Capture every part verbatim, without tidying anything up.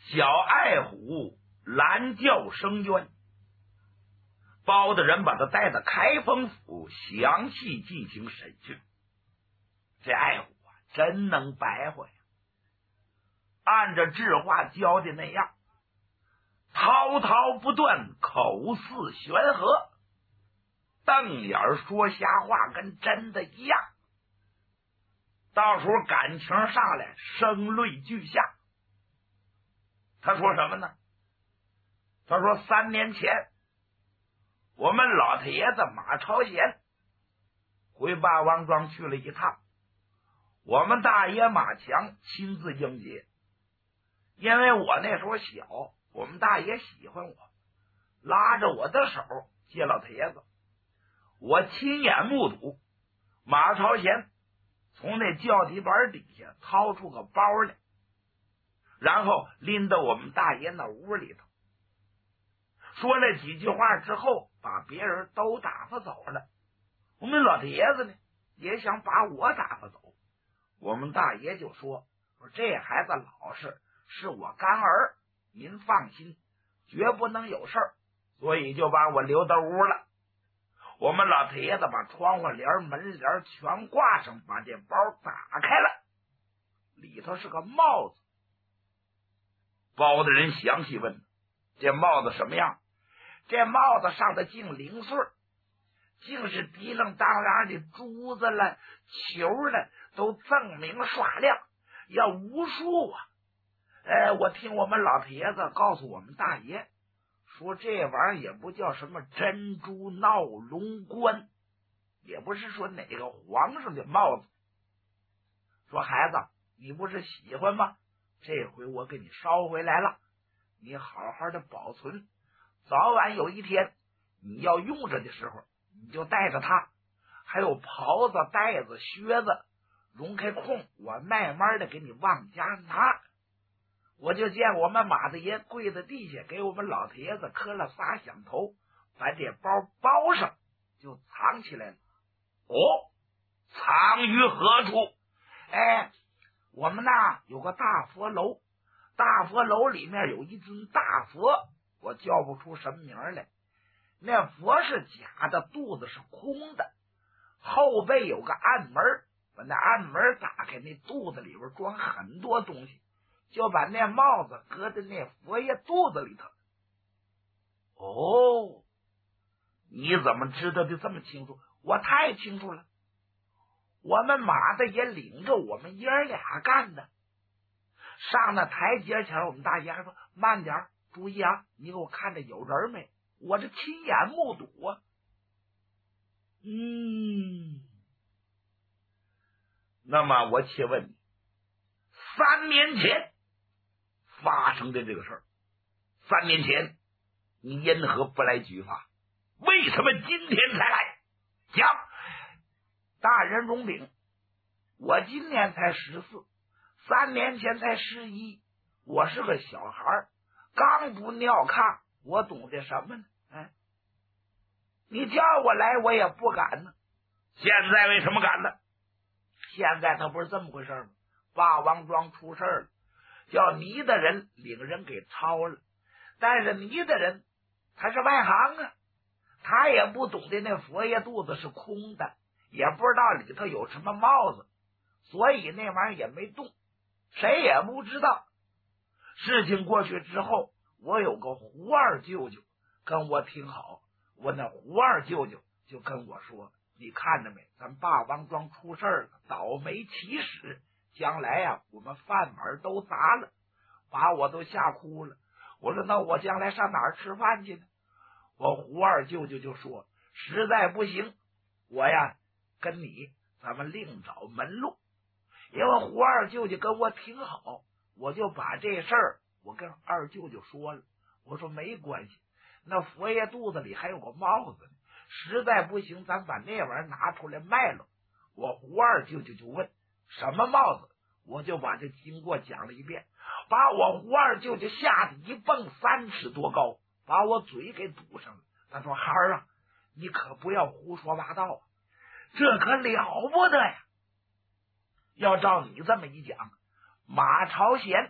小爱虎拦轿声冤。包大人把他带到开封府，详细进行审讯。这爱虎啊，真能白活呀！按着智化教的那样，滔滔不断，口似悬河，瞪眼说瞎话，跟真的一样。到时候感情上来，声泪俱下。他说什么呢？他说三年前我们老太爷子马朝贤回霸王庄去了一趟，我们大爷马强亲自迎接。因为我那时候小，我们大爷喜欢我，拉着我的手接老太爷子。我亲眼目睹马朝贤从那轿底板底下掏出个包来，然后拎到我们大爷那屋里头，说了几句话之后，把别人都打发走了。我们老太爷子呢，也想把我打发走。我们大爷就说：“说这孩子老实，是我干儿，您放心，绝不能有事儿。”所以就把我留到屋了。我们老太爷子把窗户帘、门帘全挂上，把这包打开了，里头是个帽子。包大人详细问：“这帽子什么样？”这帽子上的净零碎，净是滴楞当啷的珠子了、球了，都锃明刷亮，要无数啊！呃，我听我们老太爷子告诉我们大爷，说这玩意儿也不叫什么珍珠闹龙冠，也不是说哪个皇上的帽子。说孩子，你不是喜欢吗？这回我给你捎回来了，你好好的保存，早晚有一天你要用着的时候，你就带着它。还有袍子、带子、靴子，容开空，我慢慢的给你往家拿。我就见我们马大爷跪在地下，给我们老太爷子磕了仨响头，把这包包上，就藏起来了。哦，藏于何处？哎，我们那有个大佛楼，大佛楼里面有一尊大佛，我叫不出什么名来。那佛是假的，肚子是空的，后背有个暗门，把那暗门打开，那肚子里边装很多东西，就把那帽子搁在那佛爷肚子里头。哦，你怎么知道的这么清楚？我太清楚了，我们马大爷领着我们爷俩干的。上那台阶前，我们大爷还说慢点，注意啊，你给我看着有人没？我这亲眼目睹啊。嗯，那么我且问你，三年前发生的这个事儿，三年前你因何不来举法？为什么今天才来？讲。大人容禀，我今年才十四，三年前才十一，我是个小孩，刚不尿炕，我懂得什么呢？哎，你叫我来我也不敢呢。现在为什么敢呢？现在他不是这么回事吗？霸王庄出事了，叫倪的人领人给抄了，但是倪的人他是外行啊，他也不懂得那佛爷肚子是空的，也不知道里头有什么帽子，所以那玩意儿也没动，谁也不知道。事情过去之后，我有个胡二舅舅跟我挺好，我那胡二舅舅就跟我说，你看着没，咱霸王庄出事了，倒霉起始，将来呀、啊、我们饭碗都砸了，把我都吓哭了。我说那我将来上哪儿吃饭去呢？我胡二舅舅就说，实在不行，我呀跟你咱们另找门路。因为胡二舅舅跟我挺好，我就把这事儿我跟二舅舅说了，我说没关系，那佛爷肚子里还有个帽子呢，实在不行咱把那玩意儿拿出来卖了。我胡二舅舅就问什么帽子，我就把这经过讲了一遍，把我胡二舅舅吓得一蹦三尺多高，把我嘴给堵上了。他说孩儿啊，你可不要胡说八道啊，这可了不得呀。要照你这么一讲，马朝贤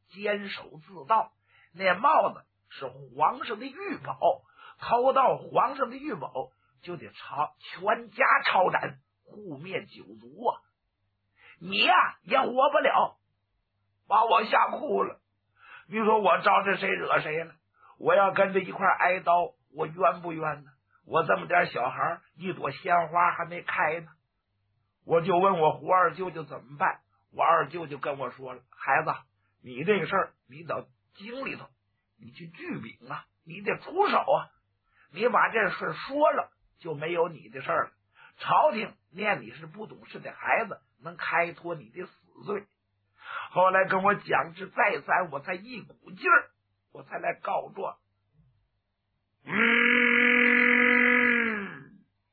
坚守自盗，那帽子是皇上的御宝，偷到皇上的御宝就得抄全家抄斩，护灭九族啊！你呀、啊、也活不了，把我吓哭了。你说我招着谁惹谁了？我要跟着一块挨刀，我冤不冤呢？我这么点小孩，一朵鲜花还没开呢。我就问我胡二舅舅怎么办，我二舅舅跟我说了，孩子，你这个事儿你到京里头，你去聚禀啊，你得出手啊，你把这事说了，就没有你的事儿了。朝廷念你是不懂事的孩子，能开脱你的死罪。后来跟我讲之再三，我才一股劲儿，我才来告状。嗯，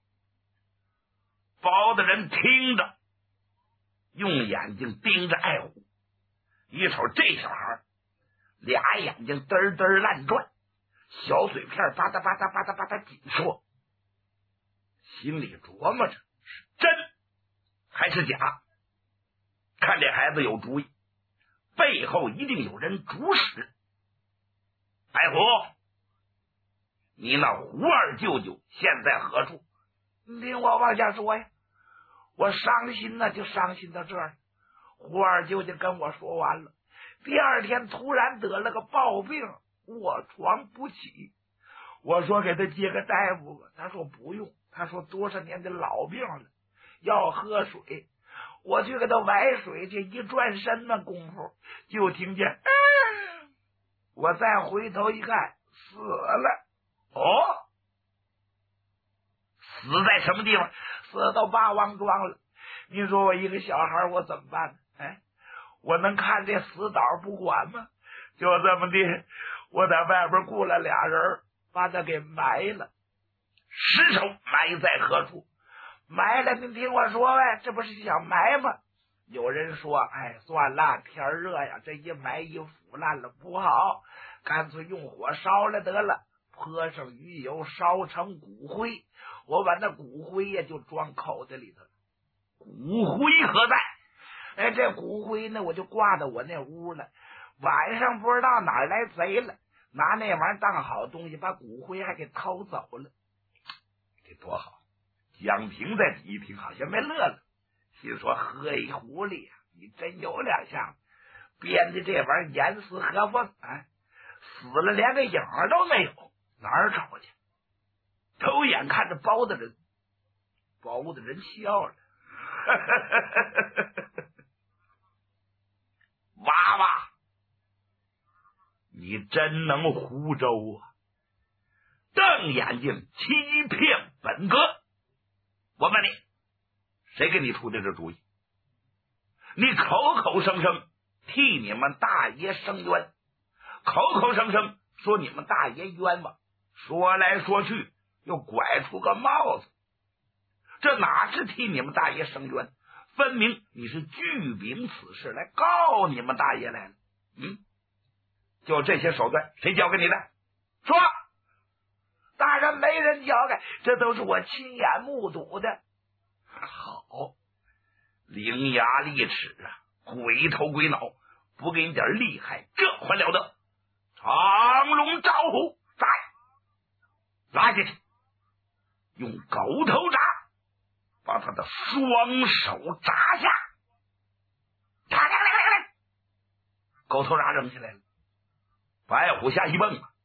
包大人听着，用眼睛盯着爱虎，一瞅这小孩，俩眼睛嘚嘚乱转，小嘴片吧嗒吧嗒吧嗒吧嗒紧说，心里琢磨着是真还是假。看这孩子有主意，背后一定有人主使。爱虎，你那胡二舅舅现在何处？你听我往下说呀。我伤心呢，就伤心到这儿。胡二舅舅跟我说完了，第二天突然得了个暴病，卧床不起。我说给他接个大夫吧，他说不用，他说多少年的老病了，要喝水。我去给他崴水去，一转身的功夫就听见、嗯、我再回头一看，死了。哦，死在什么地方？死到八王庄了。你说我一个小孩我怎么办呢？哎，我能看这死岛不管吗？就这么的，我在外边雇了俩人把他给埋了。尸首埋在何处？埋了，你听我说呗，这不是想埋吗？有人说，哎，算了，天热呀，这一埋一腐烂了不好，干脆用火烧了得了，泼上鱼油，烧成骨灰，我把那骨灰呀就装口袋里头了。骨灰何在？哎，这骨灰呢，我就挂到我那屋了。晚上不知道哪儿来贼了，拿那玩意儿当好东西，把骨灰还给偷走了。这多好！蒋平在一听，好像没乐了，心说：“嘿，狐狸，你真有两下，编的这玩意儿严丝合缝啊！死了连个影儿都没有，哪儿找去？”偷眼看着包大人，包大人笑了，娃娃，你真能胡诌啊！瞪眼睛欺骗本阁。我问你，谁给你出的这主意？你口口声声替你们大爷伸冤，口口声声说你们大爷冤枉，说来说去又拐出个帽子，这哪是替你们大爷伸冤？分明你是据禀此事来告你们大爷来了。嗯，就这些手段，谁教给你的？说。大人没人教给，这都是我亲眼目睹的。好，伶牙俐齿啊，鬼头鬼脑，不给你点厉害，这还了得！长龙招虎，在拉下去，用狗头铡把他的双手铡下。咔咔咔咔咔，狗头铡扔下来了，白虎下一蹦啊！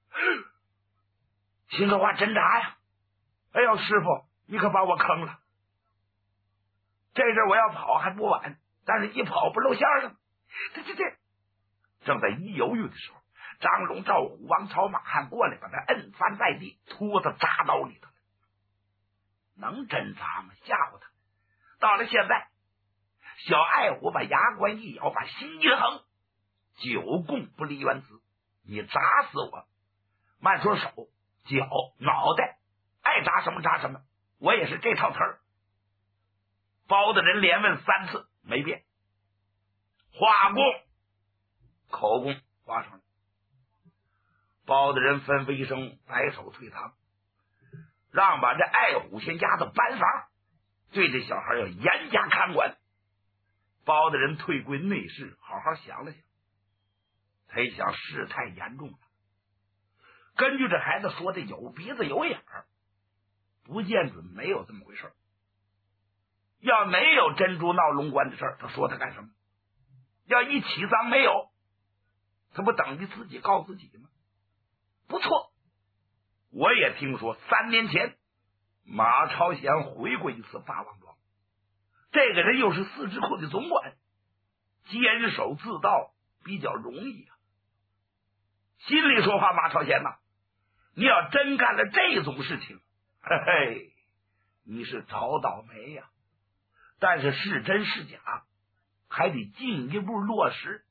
心说话真铡呀！哎呦，师傅，你可把我坑了！这阵我要跑还不晚，但是一跑不露馅了。这这这，正在一犹豫的时候，张龙、赵虎、王朝、马汉过来，把他摁翻在地，拖到铡刀里头了。能真铡吗？吓唬他。到了现在，小爱虎把牙关一咬，把心一横，九供不离原则，你铡死我，慢说手。脚、脑袋，爱铡什么铡什么，我也是这套词儿。包大人连问三次没变，画供、口供画上了。包大人吩咐一声，摆手退堂，让把这爱虎先押到班房，对这小孩要严加看管。包大人退归内室，好好想了想， 他一想事态严重了，根据这孩子说的有鼻子有眼儿，不见准没有这么回事。要没有珍珠闹龙关的事儿，他说他干什么？要一起赃没有，他不等于自己告自己吗？不错，我也听说三年前马朝贤回过一次八王庄，这个人又是四智库的总管，坚守自盗比较容易啊。心里说话，马朝贤呐、啊，你要真干了这种事情，嘿嘿，你是找倒霉呀、啊！但是是真是假，还得进一步落实。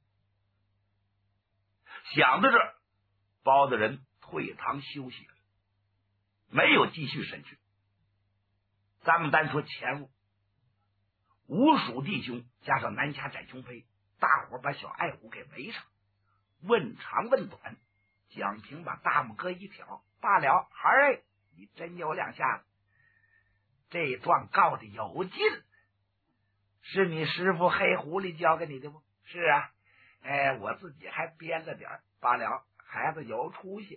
想到这儿，包大人退堂休息了，没有继续审讯。咱们单说前务，吴蜀弟兄加上南下展雄飞，大伙把小爱虎给围上，问长问短。蒋平把大拇哥一挑，罢了，孩儿，你真有两下子，这状告的有劲，是你师傅黑狐狸教给你的不？是啊，哎，我自己还编了点儿，罢了，孩子有出息。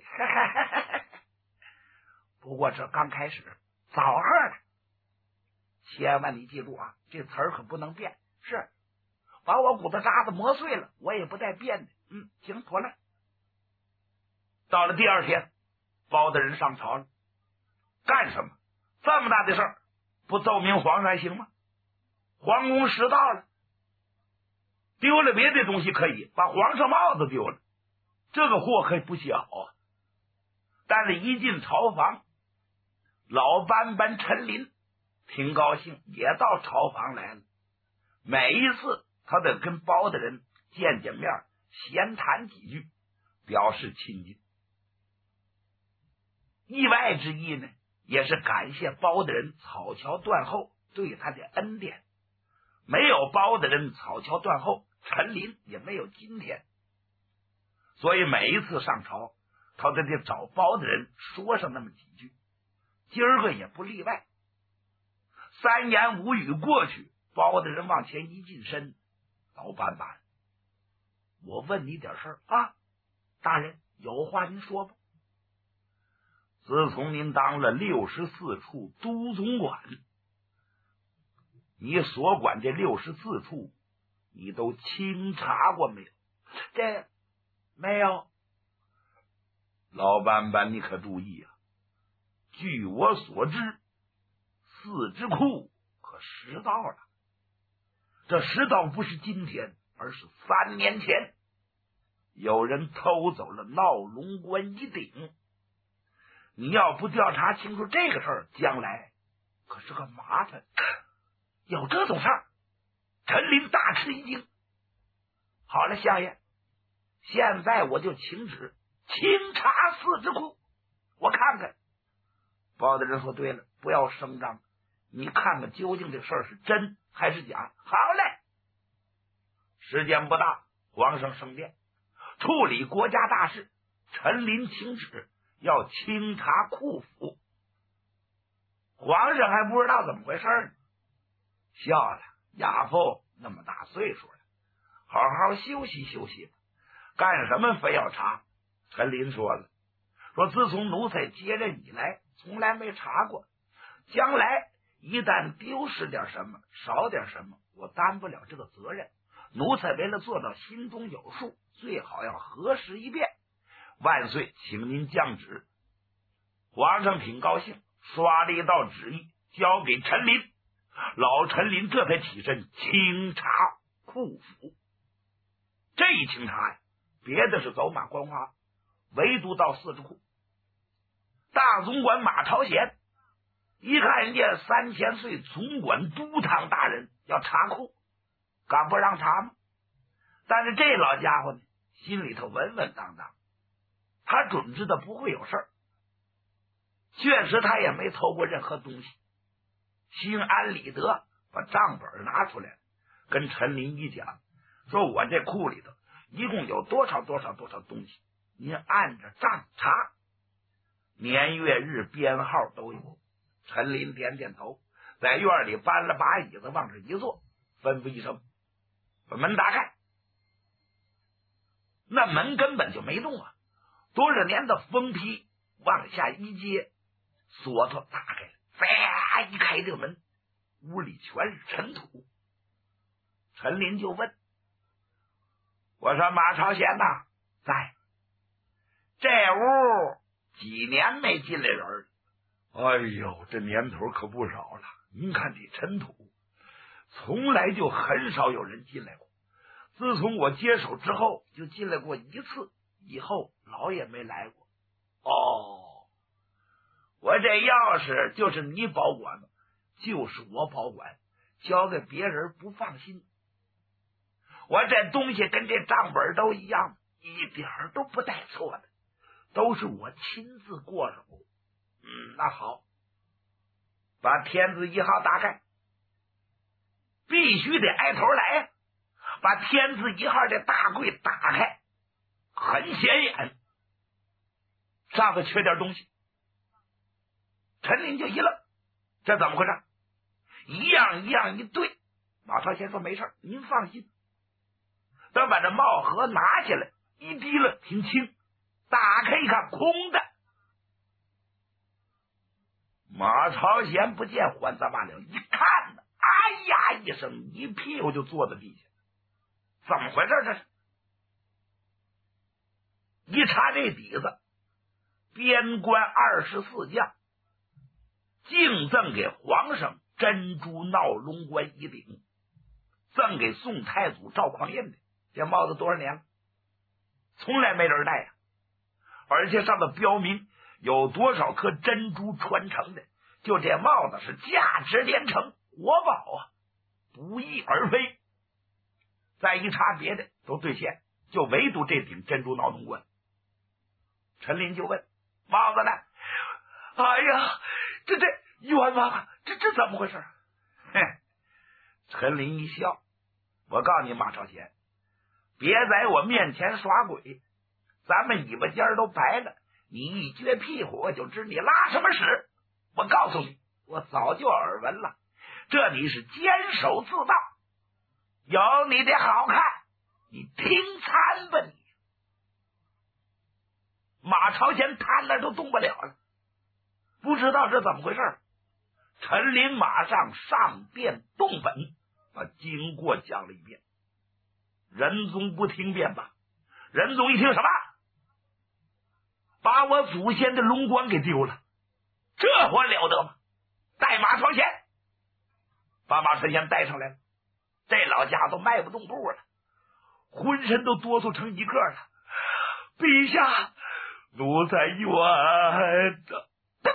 不过这刚开始，早喝了，千万你记住啊，这词儿可不能变。是，把我骨头渣子磨碎了，我也不带变的。嗯，行，妥了。到了第二天，包大人上朝了，干什么？这么大的事儿，不奏明皇上还行吗？皇宫失盗了，丢了别的东西可以，把皇上帽子丢了，这个祸可不小啊。但是一进朝房，老班班陈林挺高兴，也到朝房来了。每一次他得跟包大人见见面，闲谈几句，表示亲近。意外之意呢，也是感谢包大人草桥断后对他的恩典。没有包大人草桥断后，陈林也没有今天。所以每一次上朝，他都得找包大人说上那么几句，今儿个也不例外。三言五语过去，包大人往前一近身，老板板，我问你点事儿啊，大人有话您说吧。自从您当了六十四处都总管，你所管这六十四处，你都清查过没有？这没有。老班班，你可注意啊！据我所知，四智库可失盗了。这失盗不是今天，而是三年前，有人偷走了闹龙关一鼎。你要不调查清楚这个事儿，将来可是个麻烦。有这种事儿，陈林大吃一惊。好了，相爷，现在我就请旨清查四智库，我看看。包大人说对了，不要声张，你看看究竟这事儿是真还是假。好嘞。时间不大，皇上圣殿处理国家大事，陈林请旨要清查库府。皇上还不知道怎么回事呢，笑了，亚父那么大岁数了，好好休息休息吧，干什么非要查？陈林说了，说自从奴才接任以来，从来没查过，将来一旦丢失点什么，少点什么，我担不了这个责任。奴才为了做到心中有数，最好要核实一遍。万岁，请您降旨。皇上挺高兴，刷了一道旨意交给陈林。老陈林这才起身清查库府。这一清查呀，别的是走马观花，唯独到四智库。大总管马朝贤一看人家三千岁总管都堂大人要查库，敢不让查吗？但是这老家伙呢，心里头稳稳当当，他准知道不会有事儿。确实他也没偷过任何东西，心安理得把账本拿出来，跟陈林一讲，说我这库里头一共有多少多少多少东西，您按着账查，年月日编号都有。陈林点点头，在院里搬了把椅子往这一坐，吩咐一声，把门打开。 那门根本就没动啊，多少年的封皮往下一接，锁头打开了，啪一开这个门，屋里全是尘土。陈林就问：“我说马朝贤呐，在这屋几年没进来人了？”哎呦，这年头可不少了。您看这尘土，从来就很少有人进来过。自从我接手之后，就进来过一次，以后老也没来过。哦，我这钥匙就是你保管的，就是我保管，交给别人不放心。我这东西跟这账本都一样，一点都不带错的，都是我亲自过手。嗯，那好，把天字一号打开，必须得挨头来，把天字一号这大柜打开，很显眼，上头缺点东西。陈林就一愣，这怎么回事？一样一样一对，马朝贤说没事，您放心。等把这帽盒拿下来，一提了挺轻，打开一看，空的。马朝贤不见还咋罢了，一看呢，哎呀一声，一屁股就坐在地下。怎么回事？这是一查这底子，边关二十四将敬赠给皇上珍珠闹龙冠一顶，赠给宋太祖赵匡胤的。这帽子多少年了？从来没人戴呀、啊！而且上头标明有多少颗珍珠穿成的，就这帽子是价值连城，国宝啊，不翼而飞。再一查别的都兑现，就唯独这顶珍珠闹龙冠。陈林就问：“帽子呢？”哎呀，这这冤枉啊！这这怎么回事？哼！陈林一笑：“我告诉你，马朝贤，别在我面前耍鬼，咱们尾巴尖都白了，你一撅屁股我就知你拉什么屎。我告诉你，我早就耳闻了，这里是监守自盗，有你的好看，你听参吧你。”马朝贤瘫那都动不了了，不知道是怎么回事。陈林马上上殿动本，把经过讲了一遍。仁宗不听便罢，仁宗一听什么？把我祖先的龙冠给丢了，这还了得吗？带马朝贤，把马朝贤带上来了。这老家伙迈不动步了，浑身都哆嗦成一个了。陛下，奴才冤的。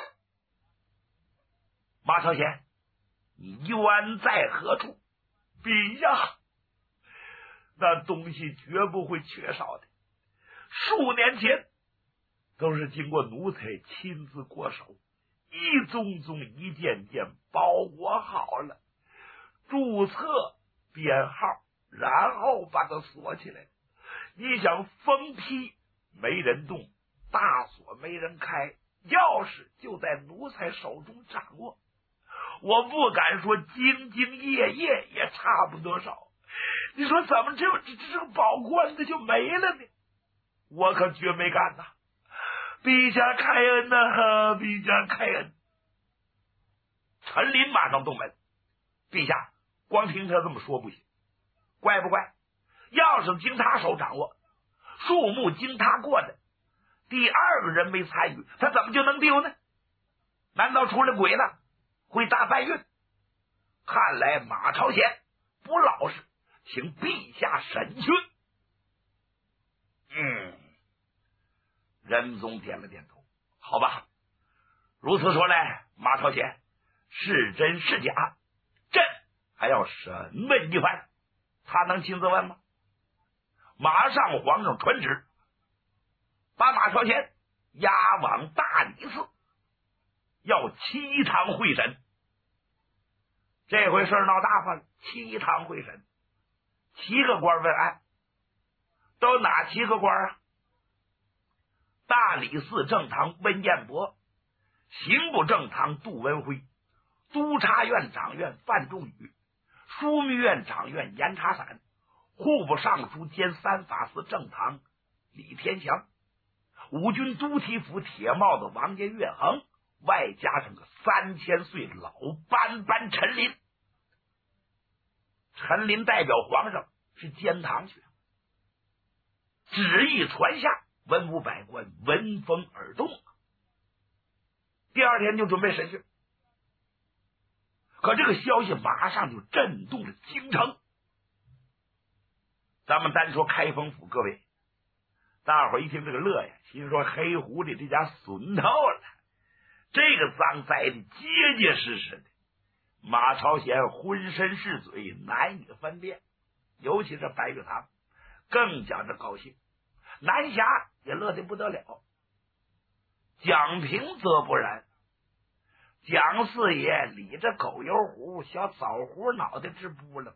马朝贤，你冤在何处？陛下，那东西绝不会缺少的。数年前都是经过奴才亲自过手，一宗宗一件件包裹好了，注册编号，然后把它锁起来。你想封批没人动，大锁没人开，钥匙就在奴才手中掌握。我不敢说兢兢业业，也差不多少。你说怎么这这这个宝冠子就没了呢？我可绝没干呐！陛下开恩呐、啊！陛下开恩！陈林马上动门，陛下光听他这么说不行，怪不怪？钥匙经他手掌握，数目经他过的，第二个人没参与，他怎么就能丢呢？难道出了鬼了？会大搬运？看来马朝贤不老实，请陛下审讯。嗯，仁宗点了点头，好吧，如此说来，马朝贤是真是假，朕还要审问一番。他能亲自问吗？马上皇上传旨，把马朝贤押往大理寺，要七堂会审。这回事闹大发了，七堂会审，七个官问案，都哪七个官啊？大理寺正堂温彦博，刑部正堂杜文辉，督察院长院范仲宇，枢密院长院严查闪，户部尚书兼三法司正堂李天祥，五军都提府铁帽子王爷岳衡，外加上个三千岁老班班陈琳。陈琳代表皇上是监堂去，旨意传下，文武百官闻风而动。第二天就准备审讯，可这个消息马上就震动了京城。咱们单说开封府，各位大伙一听这个乐呀，心说黑狐狸这家损透了，这个脏栽的结结实实的，马朝贤浑身是嘴，难以分辨。尤其是白玉堂更加的高兴，南侠也乐得不得了。蒋平则不然，蒋四爷理着狗油壶小枣核脑袋直扑棱。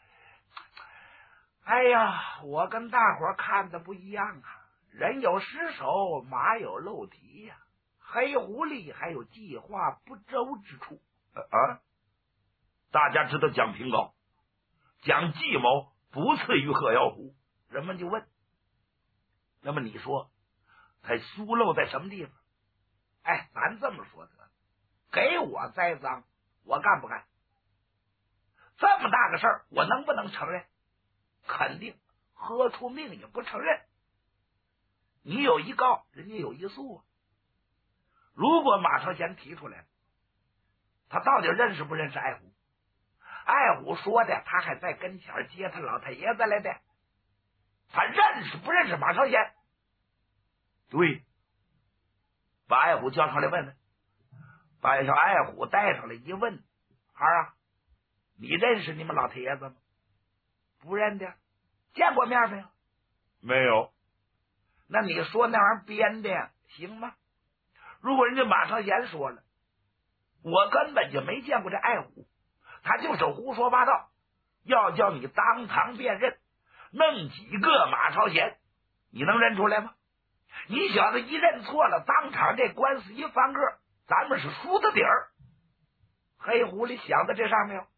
哎呀，我跟大伙看的不一样啊，人有失手，马有漏蹄呀、啊，黑狐狸还有计划不周之处。呃啊，大家知道蒋平高，蒋计谋不次于贺耀虎，人们就问，那么你说他疏漏在什么地方？哎，咱这么说得了，给我栽赃，我干不干？这么大个事儿，我能不能承认？肯定喝出命也不承认。你有一告，人家有一诉啊。如果马朝贤提出来，他到底认识不认识爱虎？爱虎说的，他还在跟前接他老太爷子来的，他认识不认识马朝贤？对，把爱虎叫上来问问，把小爱虎带上来一问，孩儿啊，你认识你们老太爷子吗？不认得。见过面没有？没有。那你说那玩意儿编的行吗？如果人家马朝贤说了，我根本就没见过这爱虎，他就是胡说八道，要叫你当堂辨认，弄几个马朝贤，你能认出来吗？你小子一认错了，当场这官司一翻个，咱们是输的底儿。黑狐狸想到这上没有？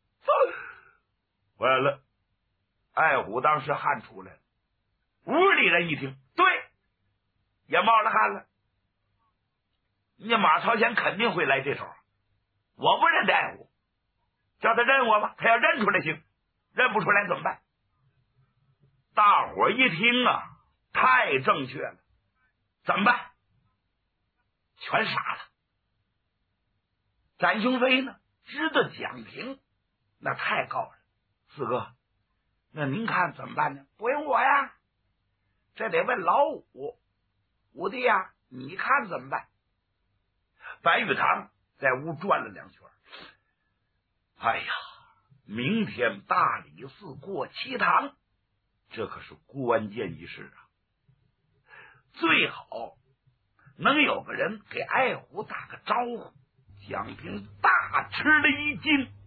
完了，爱虎当时汗出来了，屋里人一听，对，也冒了汗了。你马朝贤肯定会来这手，我不认得爱虎，叫他认我吧，他要认出来行，认不出来怎么办？大伙一听啊，太正确了，怎么办？全傻了。展雄飞呢，知道蒋平那太高了，四哥，那您看怎么办呢？不用我呀，这得问老五。五弟呀，你看怎么办？白玉堂在屋转了两圈。哎呀，明天大理寺过七堂，这可是关键一事啊！最好能有个人给爱虎打个招呼。蒋平大吃了一惊，